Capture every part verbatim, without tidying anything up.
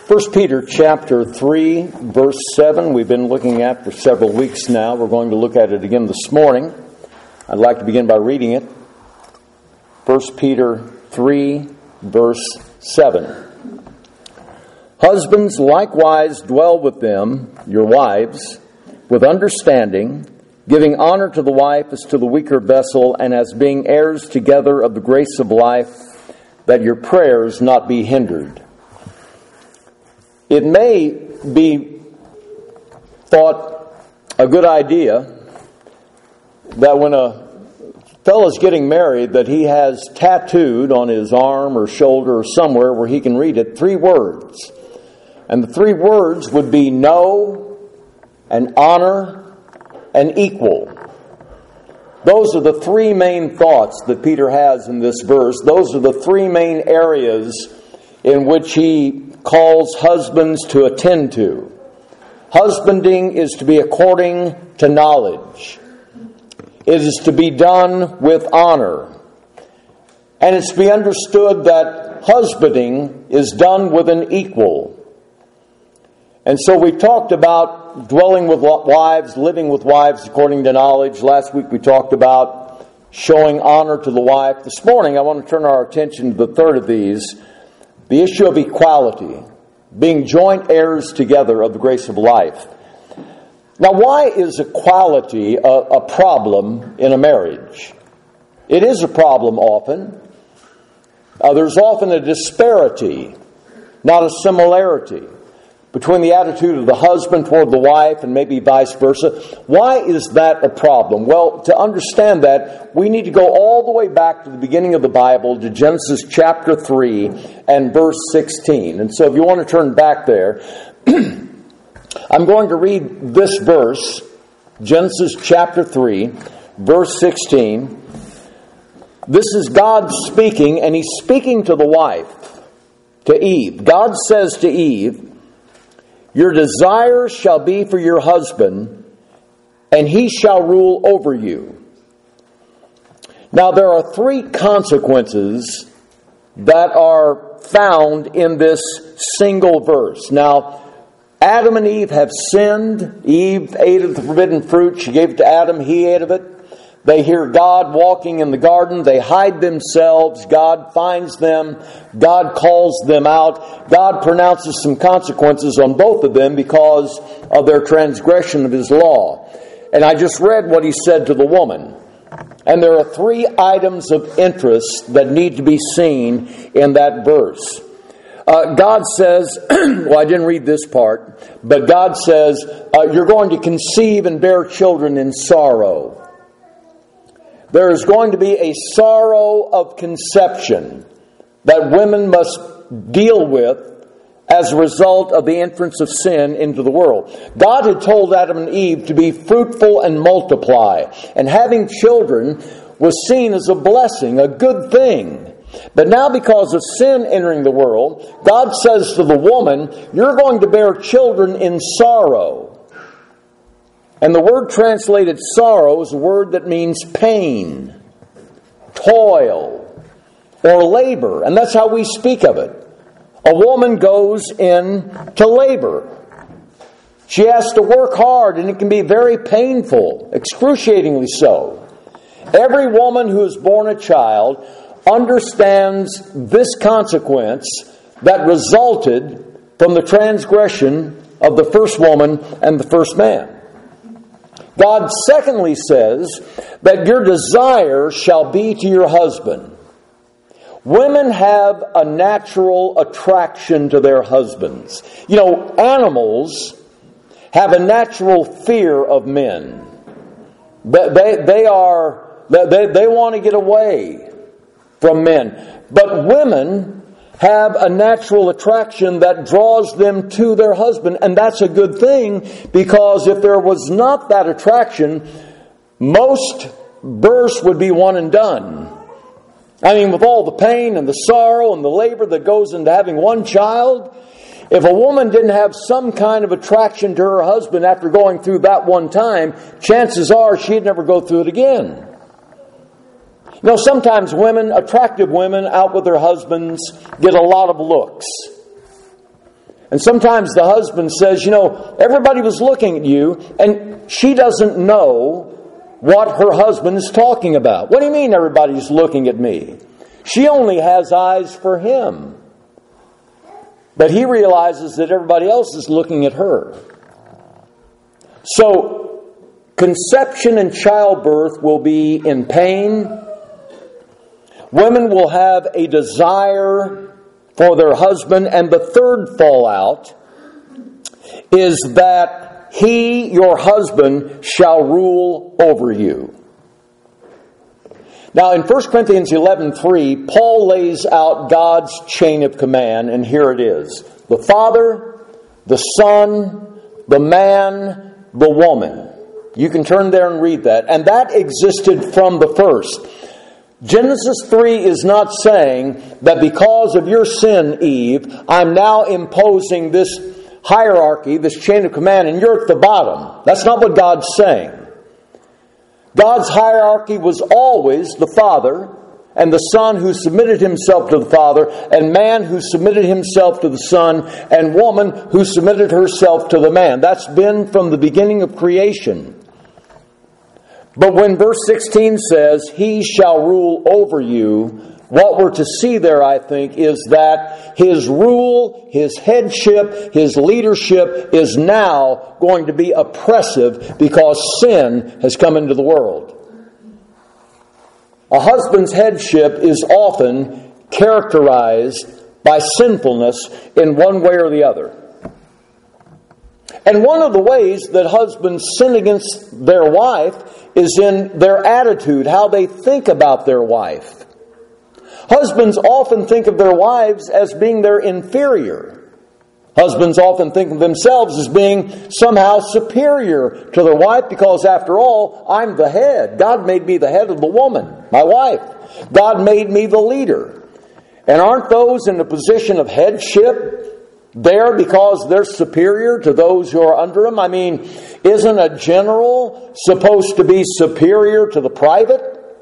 First Peter chapter three, verse seven, we've been looking at for several weeks now. We're going to look at it again this morning. I'd like to begin by reading it. First Peter three, verse seven. Husbands, likewise dwell with them, your wives, with understanding, giving honor to the wife as to the weaker vessel, and as being heirs together of the grace of life, that your prayers not be hindered. It may be thought a good idea that when a fellow's getting married, that he has tattooed on his arm or shoulder or somewhere where he can read it, three words. And the three words would be know and honor and equal. Those are the three main thoughts that Peter has in this verse. Those are the three main areas in which he calls husbands to attend to. Husbanding is to be according to knowledge. It is to be done with honor. And it's to be understood that husbanding is done with an equal. And so we talked about dwelling with wives, living with wives according to knowledge. Last week we talked about showing honor to the wife. This morning I want to turn our attention to the third of these, the issue of equality, being joint heirs together of the grace of life. Now, why is equality a, a problem in a marriage? It is a problem often. Uh, there's often a disparity, not a similarity, between the attitude of the husband toward the wife and maybe vice versa. Why is that a problem? Well, to understand that, we need to go all the way back to the beginning of the Bible, to Genesis chapter three and verse sixteen. And so if you want to turn back there, I'm going to read this verse, Genesis chapter three, verse sixteen. This is God speaking, and He's speaking to the wife, to Eve. God says to Eve, your desire shall be for your husband, and he shall rule over you. Now, there are three consequences that are found in this single verse. Now, Adam and Eve have sinned. Eve ate of the forbidden fruit. She gave it to Adam. He ate of it. They hear God walking in the garden. They hide themselves. God finds them. God calls them out. God pronounces some consequences on both of them because of their transgression of His law. And I just read what He said to the woman. And there are three items of interest that need to be seen in that verse. Uh, God says, well, I didn't read this part, but God says, uh, you're going to conceive and bear children in sorrow. There is going to be a sorrow of conception that women must deal with as a result of the entrance of sin into the world. God had told Adam and Eve to be fruitful and multiply, and having children was seen as a blessing, a good thing. But now, because of sin entering the world, God says to the woman, you're going to bear children in sorrow. And the word translated sorrow is a word that means pain, toil, or labor. And that's how we speak of it. A woman goes into labor. She has to work hard, and it can be very painful, excruciatingly so. Every woman who is born a child understands this consequence that resulted from the transgression of the first woman and the first man. God secondly says that your desire shall be to your husband. Women have a natural attraction to their husbands. You know, animals have a natural fear of men. They, they, are, they, they want to get away from men. But women have a natural attraction that draws them to their husband. And that's a good thing, because if there was not that attraction, most births would be one and done. I mean, with all the pain and the sorrow and the labor that goes into having one child, if a woman didn't have some kind of attraction to her husband after going through that one time, chances are she'd never go through it again. You know, sometimes women, attractive women out with their husbands, get a lot of looks. And sometimes the husband says, you know, everybody was looking at you, and she doesn't know what her husband is talking about. What do you mean everybody's looking at me? She only has eyes for him. But he realizes that everybody else is looking at her. So, conception and childbirth will be in pain. Women will have a desire for their husband. And the third fallout is that he, your husband, shall rule over you. Now, in First Corinthians eleven three, Paul lays out God's chain of command, and here it is. The Father, the Son, the man, the woman. You can turn there and read that. And that existed from the first. Genesis three is not saying that because of your sin, Eve, I'm now imposing this hierarchy, this chain of command, and you're at the bottom. That's not what God's saying. God's hierarchy was always the Father and the Son who submitted himself to the Father, and man who submitted himself to the Son, and woman who submitted herself to the man. That's been from the beginning of creation. But when verse sixteen says, he shall rule over you, what we're to see there, I think, is that his rule, his headship, his leadership is now going to be oppressive because sin has come into the world. A husband's headship is often characterized by sinfulness in one way or the other. And one of the ways that husbands sin against their wife is in their attitude, how they think about their wife. Husbands often think of their wives as being their inferior. Husbands often think of themselves as being somehow superior to their wife because, after all, I'm the head. God made me the head of the woman, my wife. God made me the leader. And aren't those in a position of headship there because they're superior to those who are under them? I mean, isn't a general supposed to be superior to the private?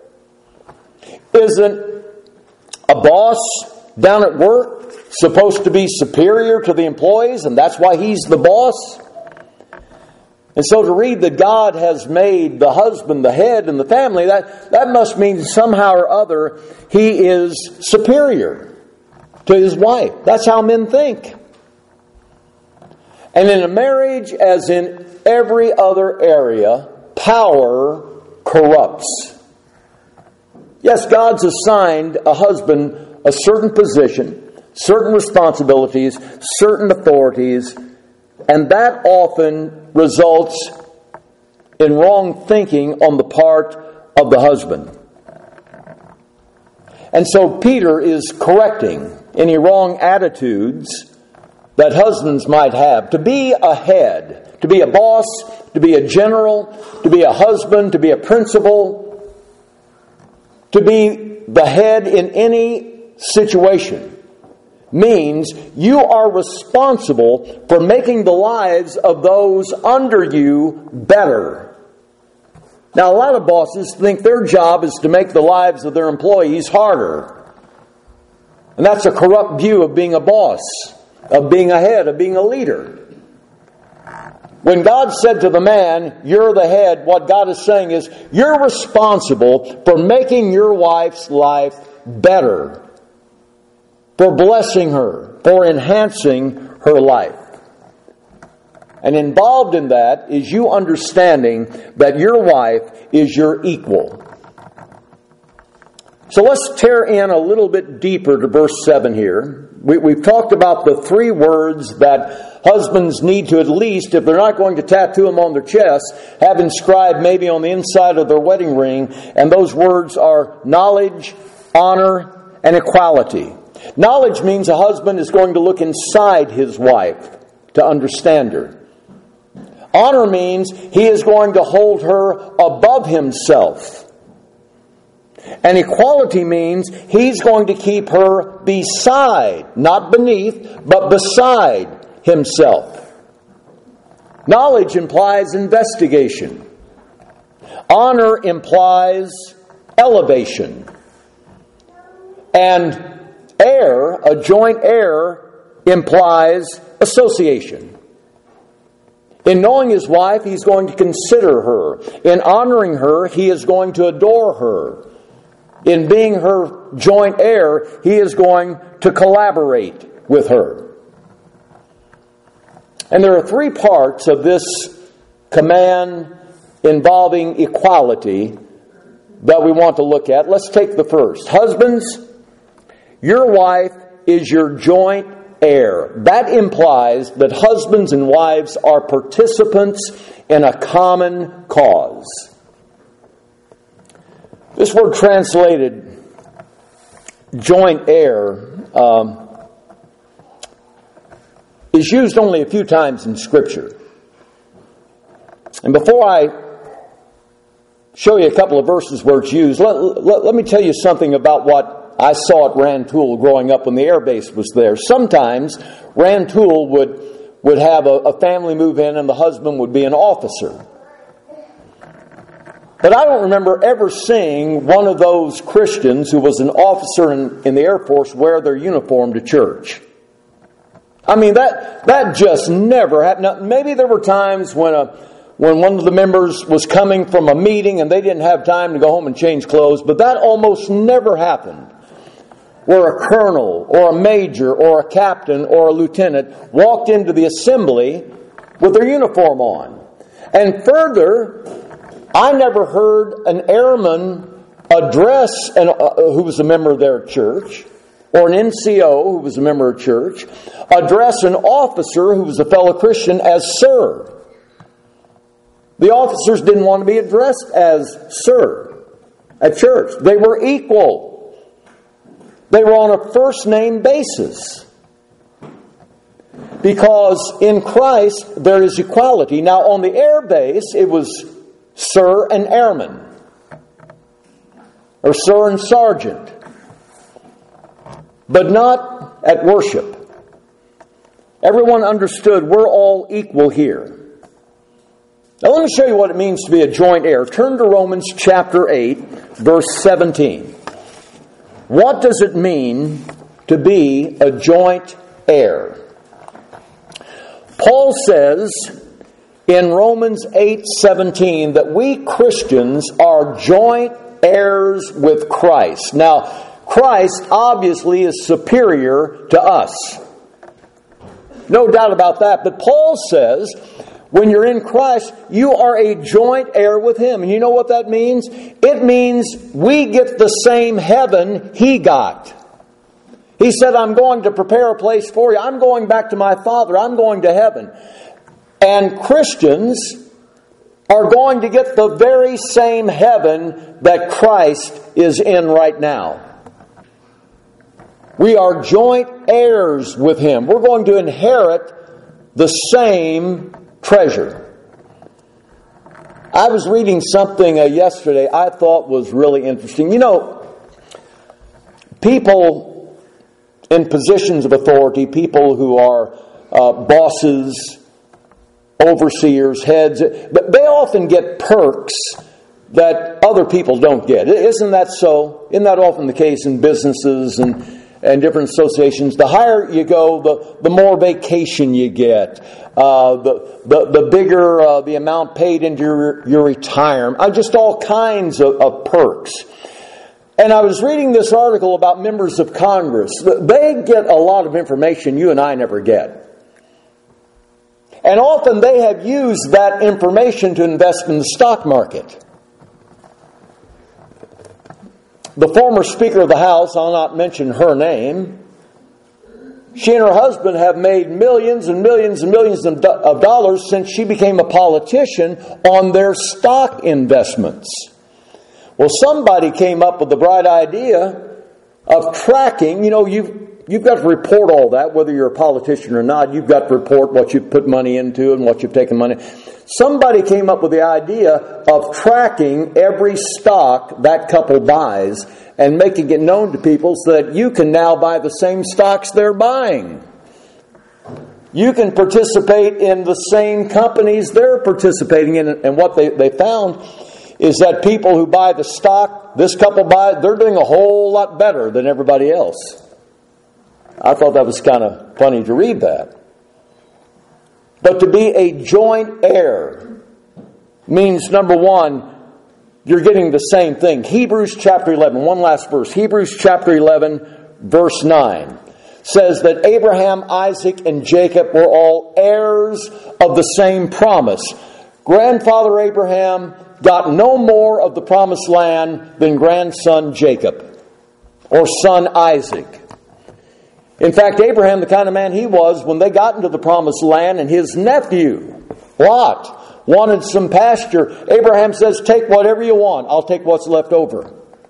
Isn't a boss down at work supposed to be superior to the employees, and that's why he's the boss? And so to read that God has made the husband the head in the family, that, that must mean somehow or other he is superior to his wife. That's how men think. And in a marriage, as in every other area, power corrupts. Yes, God's assigned a husband a certain position, certain responsibilities, certain authorities, and that often results in wrong thinking on the part of the husband. And so Peter is correcting any wrong attitudes that husbands might have. To be a head, to be a boss, to be a general, to be a husband, to be a principal, to be the head in any situation means you are responsible for making the lives of those under you better. Now, a lot of bosses think their job is to make the lives of their employees harder. And that's a corrupt view of being a boss, of being a head, of being a leader. When God said to the man, you're the head, what God is saying is, you're responsible for making your wife's life better, for blessing her, for enhancing her life. And involved in that is you understanding that your wife is your equal. So let's tear in a little bit deeper to verse seven here. We, we've talked about the three words that husbands need to, at least, if they're not going to tattoo them on their chest, have inscribed maybe on the inside of their wedding ring. And those words are knowledge, honor, and equality. Knowledge means a husband is going to look inside his wife to understand her. Honor means he is going to hold her above himself. And equality means he's going to keep her beside, not beneath, but beside himself. Knowledge implies investigation. Honor implies elevation. And heir, a joint heir, implies association. In knowing his wife, he's going to consider her. In honoring her, he is going to adore her. In being her joint heir, he is going to collaborate with her. And there are three parts of this command involving equality that we want to look at. Let's take the first. Husbands, your wife is your joint heir. That implies that husbands and wives are participants in a common cause. This word translated joint heir um, is used only a few times in Scripture. And before I show you a couple of verses where it's used, let, let, let me tell you something about what I saw at Rantoul growing up when the air base was there. Sometimes Rantoul would, would have a, a family move in and the husband would be an officer. But I don't remember ever seeing one of those Christians who was an officer in, in the Air Force wear their uniform to church. I mean, that that just never happened. Now, maybe there were times when a when one of the members was coming from a meeting and they didn't have time to go home and change clothes, but that almost never happened. Where a colonel or a major or a captain or a lieutenant walked into the assembly with their uniform on. And further, I never heard an airman address an, uh, who was a member of their church, or an N C O who was a member of church, address an officer who was a fellow Christian as sir. The officers didn't want to be addressed as sir at church. They were equal. They were on a first name basis. Because in Christ there is equality. Now on the air base it was sir and airman, or sir and sergeant, but not at worship. Everyone understood we're all equal here. Now let me show you what it means to be a joint heir. Turn to Romans chapter eight, verse seventeen. What does it mean to be a joint heir? Paul says in Romans eight seventeen that we Christians are joint heirs with Christ. Now, Christ obviously is superior to us. No doubt about that. But Paul says when you're in Christ, you are a joint heir with Him. And you know what that means? It means we get the same heaven He got. He said, I'm going to prepare a place for you. I'm going back to my Father. I'm going to heaven. And Christians are going to get the very same heaven that Christ is in right now. We are joint heirs with Him. We're going to inherit the same treasure. I was reading something uh, yesterday I thought was really interesting. You know, people in positions of authority, people who are uh, bosses, overseers, heads, but they often get perks that other people don't get. Isn't that so? Isn't that often the case in businesses and, and different associations? The higher you go, the, the more vacation you get. Uh, the, the, the bigger uh, the amount paid into your, your retirement. Uh, just all kinds of, of perks. And I was reading this article about members of Congress. They get a lot of information you and I never get. And often they have used that information to invest in the stock market. The former Speaker of the House, I'll not mention her name, she and her husband have made millions and millions and millions of dollars since she became a politician on their stock investments. Well, somebody came up with the bright idea of tracking. You know, you've, you've got to report all that, whether you're a politician or not. You've got to report what you've put money into and what you've taken money. Somebody came up with the idea of tracking every stock that couple buys and making it known to people so that you can now buy the same stocks they're buying. You can participate in the same companies they're participating in. And what they, they found is that people who buy the stock this couple buys, they're doing a whole lot better than everybody else. I thought that was kind of funny to read that. But to be a joint heir means, number one, you're getting the same thing. Hebrews chapter eleven, one last verse. Hebrews chapter eleven, verse nine says that Abraham, Isaac, and Jacob were all heirs of the same promise. Grandfather Abraham got no more of the promised land than grandson Jacob or son Isaac. In fact, Abraham, the kind of man he was, when they got into the promised land, and his nephew, Lot, wanted some pasture, Abraham says, take whatever you want. I'll take what's left over.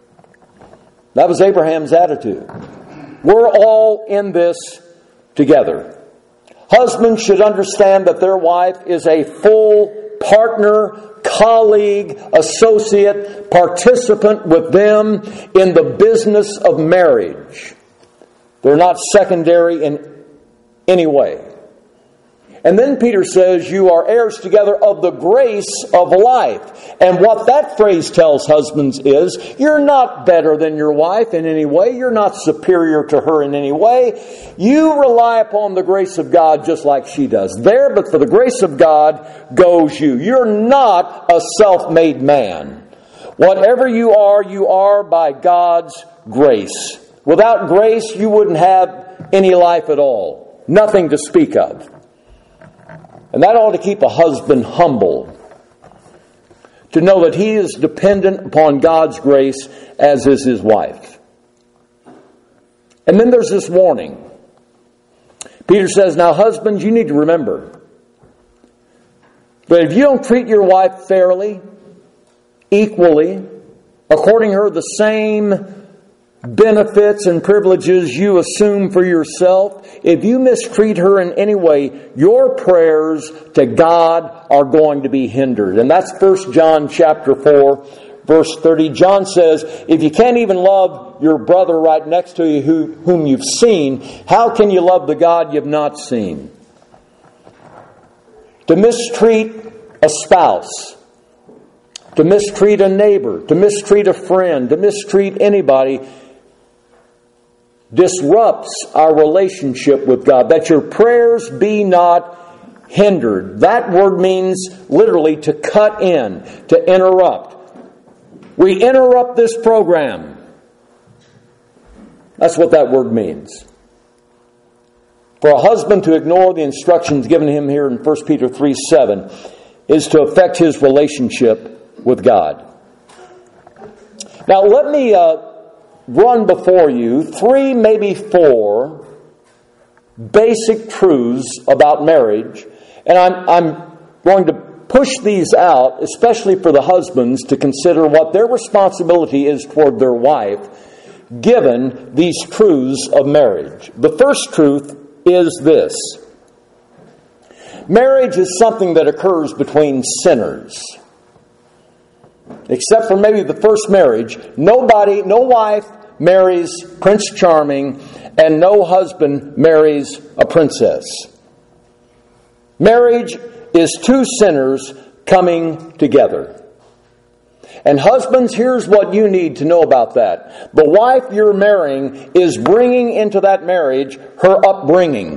That was Abraham's attitude. We're all in this together. Husbands should understand that their wife is a full partner, colleague, associate, participant with them in the business of marriage. They're not secondary in any way. And then Peter says, you are heirs together of the grace of life. And what that phrase tells husbands is, you're not better than your wife in any way. You're not superior to her in any way. You rely upon the grace of God just like she does. There, but for the grace of God goes you. You're not a self-made man. Whatever you are, you are by God's grace. Without grace, you wouldn't have any life at all. Nothing to speak of. And that ought to keep a husband humble, to know that he is dependent upon God's grace, as is his wife. And then there's this warning. Peter says, now husbands, you need to remember that if you don't treat your wife fairly, equally, according to her the same benefits and privileges you assume for yourself, if you mistreat her in any way, your prayers to God are going to be hindered. And that's First John chapter four, verse thirty. John says, if you can't even love your brother right next to you who, whom you've seen, how can you love the God you've not seen? To mistreat a spouse, to mistreat a neighbor, to mistreat a friend, to mistreat anybody disrupts our relationship with God. That your prayers be not hindered. That word means literally to cut in, to interrupt. We interrupt this program. That's what that word means. For a husband to ignore the instructions given him here in First Peter three seven is to affect his relationship with God. Now let me uh, run before you three, maybe four basic truths about marriage. And I'm, I'm going to push these out, especially for the husbands, to consider what their responsibility is toward their wife, given these truths of marriage. The first truth is this. Marriage is something that occurs between sinners. Except for maybe the first marriage, nobody, no wife marries Prince Charming, and no husband marries a princess. Marriage is two sinners coming together. And husbands, here's what you need to know about that. The wife you're marrying is bringing into that marriage her upbringing.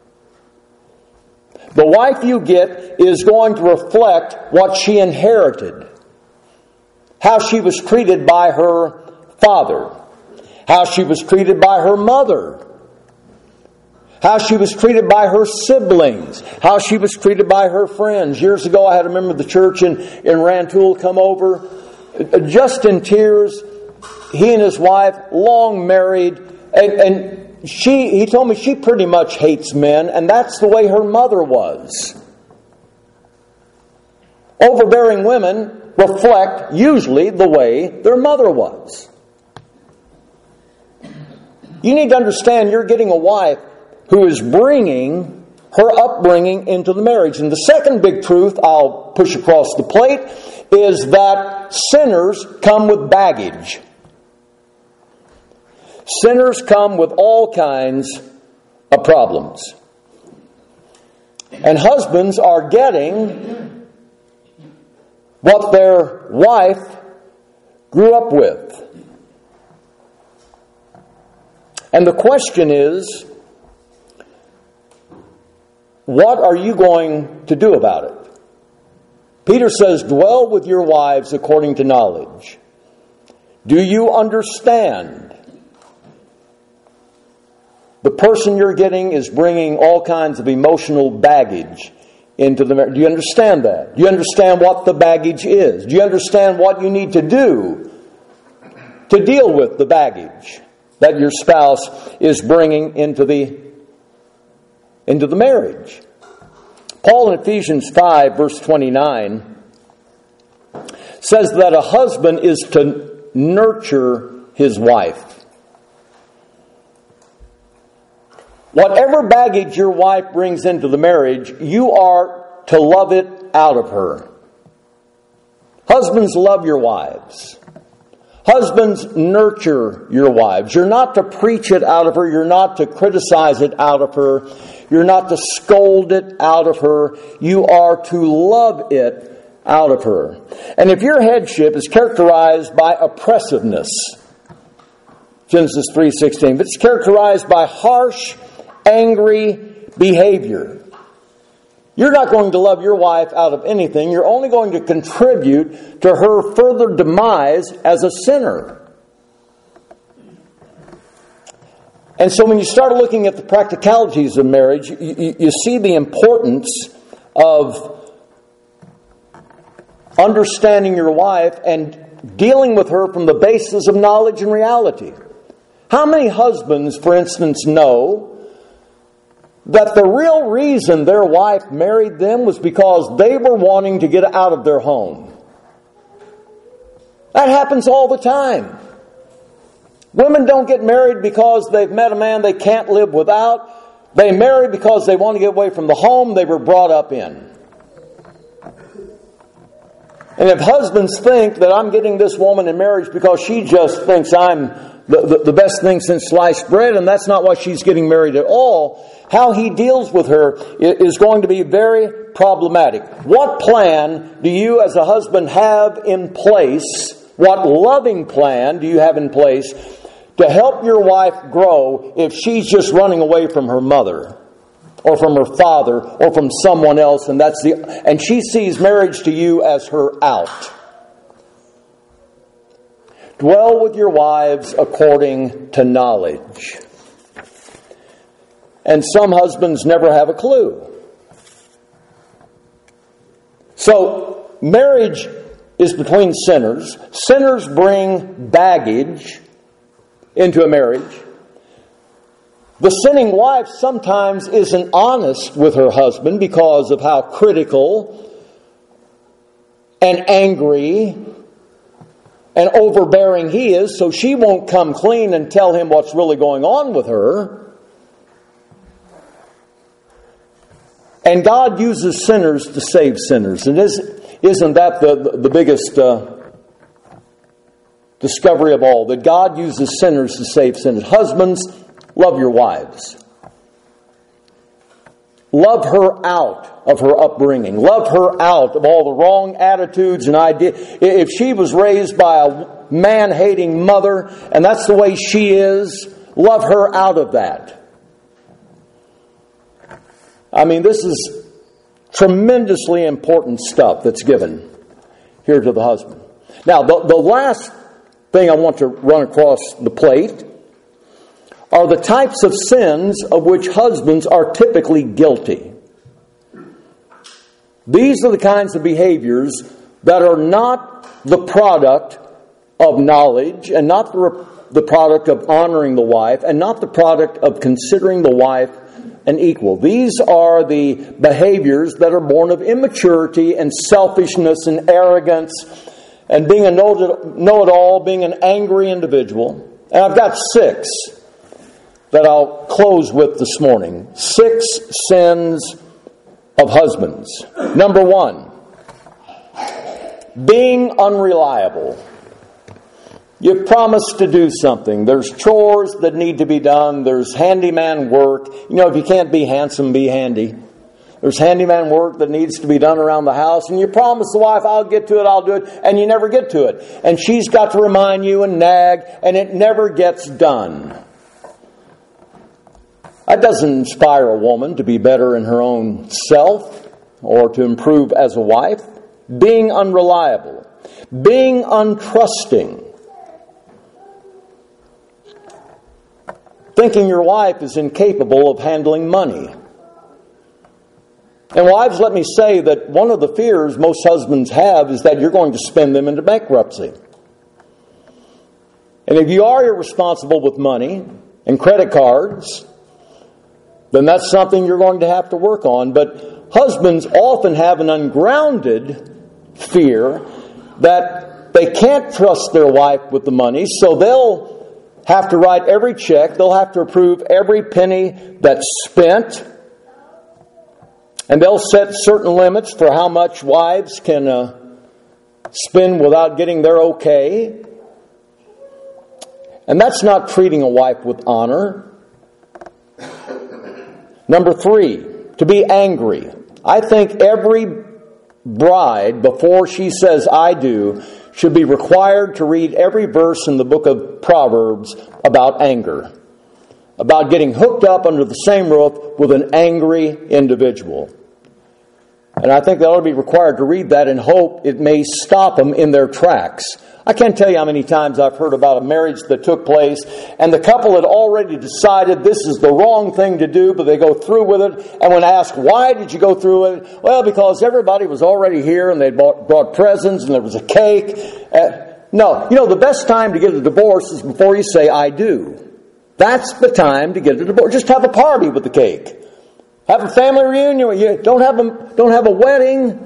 The wife you get is going to reflect what she inherited. How she was treated by her father. How she was treated by her mother. How she was treated by her siblings. How she was treated by her friends. Years ago, I had a member of the church in, in Rantoul come over, just in tears. He and his wife, long married, and, and she, he told me she pretty much hates men, and that's the way her mother was. Overbearing women reflect usually the way their mother was. You need to understand you're getting a wife who is bringing her upbringing into the marriage. And the second big truth I'll push across the plate is that sinners come with baggage. Sinners come with all kinds of problems. And husbands are getting what their wife grew up with. And the question is, what are you going to do about it? Peter says, dwell with your wives according to knowledge. Do you understand? The person you're getting is bringing all kinds of emotional baggage into the marriage. Do you understand that? Do you understand what the baggage is? Do you understand what you need to do to deal with the baggage that your spouse is bringing into the, into the marriage? Paul in Ephesians five, verse twenty-nine, says that a husband is to nurture his wife. Whatever baggage your wife brings into the marriage, you are to love it out of her. Husbands, love your wives. Husbands, nurture your wives. You're not to preach it out of her. You're not to criticize it out of her. You're not to scold it out of her. You are to love it out of her. And if your headship is characterized by oppressiveness, Genesis three sixteen, but it's characterized by harsh, angry behavior, you're not going to love your wife out of anything. You're only going to contribute to her further demise as a sinner. And so when you start looking at the practicalities of marriage, you, you, you see the importance of understanding your wife and dealing with her from the basis of knowledge and reality. How many husbands, for instance, know that the real reason their wife married them was because they were wanting to get out of their home? That happens all the time. Women don't get married because they've met a man they can't live without. They marry because they want to get away from the home they were brought up in. And if husbands think that I'm getting this woman in marriage because she just thinks I'm the, the, the best thing since sliced bread, and that's not why she's getting married at all, how he deals with her is going to be very problematic. What plan do you as a husband have in place? What loving plan do you have in place to help your wife grow if she's just running away from her mother or from her father or from someone else, and that's the and she sees marriage to you as her out? Dwell with your wives according to knowledge. And some husbands never have a clue. So, marriage is between sinners. Sinners bring baggage into a marriage. The sinning wife sometimes isn't honest with her husband because of how critical and angry and overbearing he is, so she won't come clean and tell him what's really going on with her. And God uses sinners to save sinners. And isn't that the, the biggest uh, discovery of all? That God uses sinners to save sinners. Husbands, love your wives. Love her out of her upbringing. Love her out of all the wrong attitudes and ideas. If she was raised by a man-hating mother, and that's the way she is, love her out of that. I mean, this is tremendously important stuff that's given here to the husband. Now, the, the last thing I want to run across the plate are the types of sins of which husbands are typically guilty. These are the kinds of behaviors that are not the product of knowledge and not the, the product of honoring the wife and not the product of considering the wife an equal. These are the behaviors that are born of immaturity and selfishness and arrogance and being a know-it-all, being an angry individual. And I've got six that I'll close with this morning. Six sins of husbands. Number one, being unreliable. You've promised to do something. There's chores that need to be done. There's handyman work. You know, if you can't be handsome, be handy. There's handyman work that needs to be done around the house, and you promise the wife, I'll get to it, I'll do it, and you never get to it. And she's got to remind you and nag, and it never gets done. That doesn't inspire a woman to be better in her own self or to improve as a wife. Being unreliable, being untrusting, thinking your wife is incapable of handling money. And wives, let me say that one of the fears most husbands have is that you're going to spend them into bankruptcy. And if you are irresponsible with money and credit cards, then that's something you're going to have to work on. But husbands often have an ungrounded fear that they can't trust their wife with the money, so they'll have to write every check, they'll have to approve every penny that's spent, and they'll set certain limits for how much wives can uh, spend without getting their okay. And that's not treating a wife with honor. Number three, to be angry. I think every bride, before she says I do, should be required to read every verse in the book of Proverbs about anger. About getting hooked up under the same roof with an angry individual. And I think they ought to be required to read that and hope it may stop them in their tracks. I can't tell you how many times I've heard about a marriage that took place and the couple had already decided this is the wrong thing to do, but they go through with it. And when asked, why did you go through with it? Well, because everybody was already here and they bought, brought presents and there was a cake. Uh, no, you know, the best time to get a divorce is before you say, I do. That's the time to get a divorce. Just have a party with the cake. Have a family reunion. You don't have a, don't have a wedding.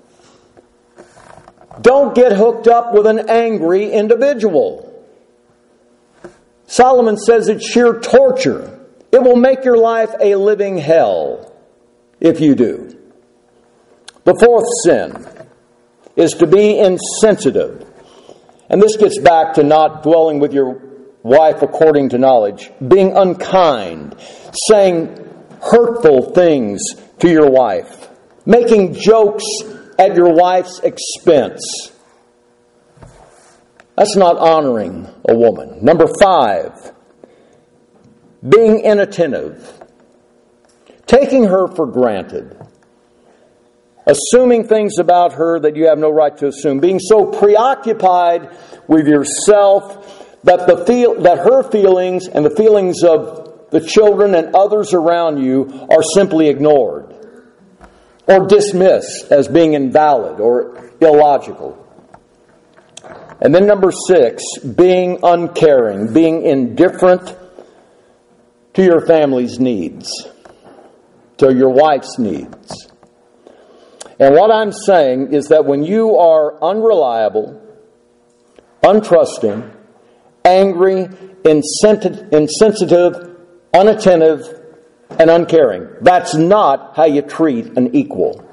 Don't get hooked up with an angry individual. Solomon says it's sheer torture. It will make your life a living hell if you do. The fourth sin is to be insensitive. And this gets back to not dwelling with your wife according to knowledge. Being unkind. Saying hurtful things to your wife. Making jokes at your wife's expense. That's not honoring a woman. Number five, being inattentive. Taking her for granted. Assuming things about her that you have no right to assume. Being so preoccupied with yourself that the feel that her feelings and the feelings of the children and others around you are simply ignored. Or dismissed as being invalid or illogical. And then number six, being uncaring, being indifferent to your family's needs, to your wife's needs. And what I'm saying is that when you are unreliable, untrusting, angry, insensitive, unattentive, and uncaring. That's not how you treat an equal.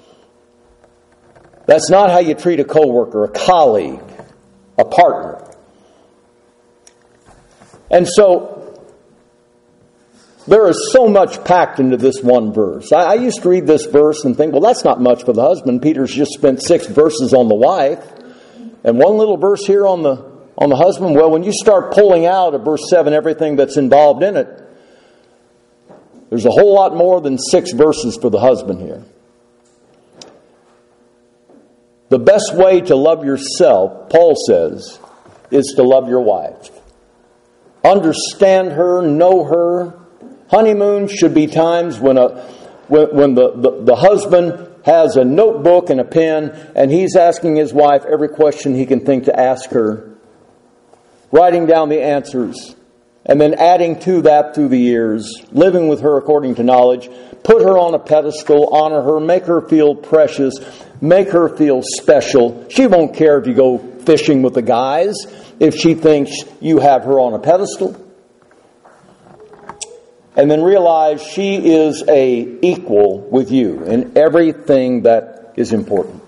That's not how you treat a coworker, a colleague, a partner. And so, there is so much packed into this one verse. I, I used to read this verse and think, well, that's not much for the husband. Peter's just spent six verses on the wife, and one little verse here on the on the husband. Well, when you start pulling out of verse seven everything that's involved in it, there's a whole lot more than six verses for the husband here. The best way to love yourself, Paul says, is to love your wife. Understand her, know her. Honeymoon should be times when a when, when the, the, the husband has a notebook and a pen and he's asking his wife every question he can think to ask her, writing down the answers. And then adding to that through the years, living with her according to knowledge, put her on a pedestal, honor her, make her feel precious, make her feel special. She won't care if you go fishing with the guys, if she thinks you have her on a pedestal. And then realize she is a equal with you in everything that is important.